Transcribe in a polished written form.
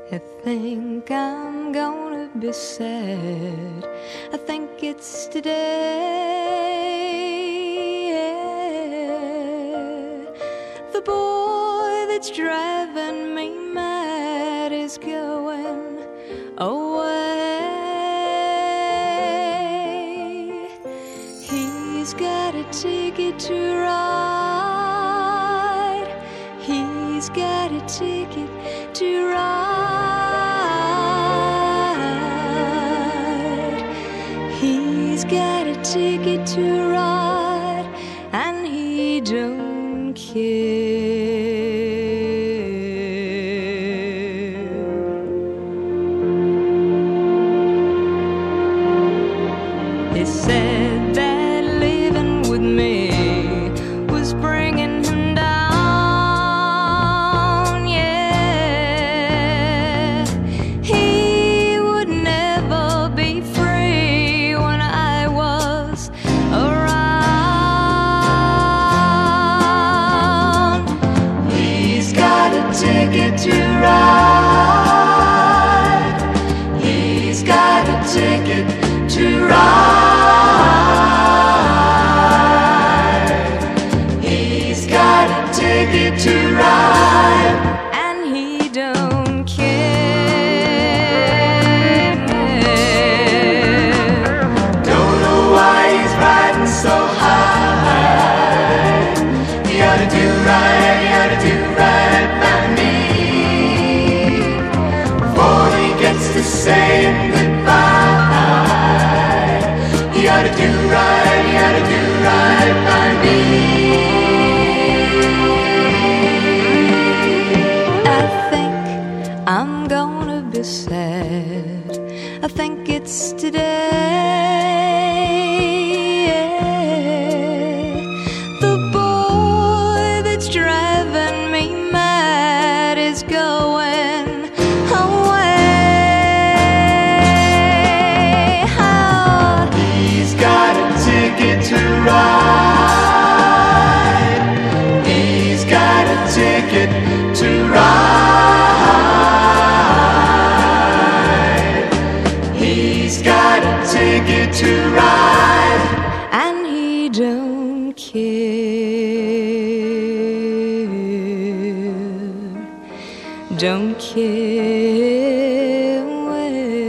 I think I'm gonna be sad. I think it's today. Yeah. The boy that's driving me mad is going away. He's got a ticket to ride. He's got a ticket to ride. He's got a ticket to ride, and he don't care. He said that living with me was bringing him down, yeah. He would never be free when I was around. He's got a ticket to ride. He's got a ticket to ride. Ticket to ride, and he don't care. Don't know why he's riding so high. He ought to do right, he ought to do right by me before he gets to saying goodbye. He ought to do right, he ought to do right by me. I'm gonna be sad. I think it's today. Yeah. The boy that's driving me mad is going away. Oh. He's got a ticket to ride. He's got a ticket to ride. He's got a ticket to ride, and he don't care. Don't care. Well,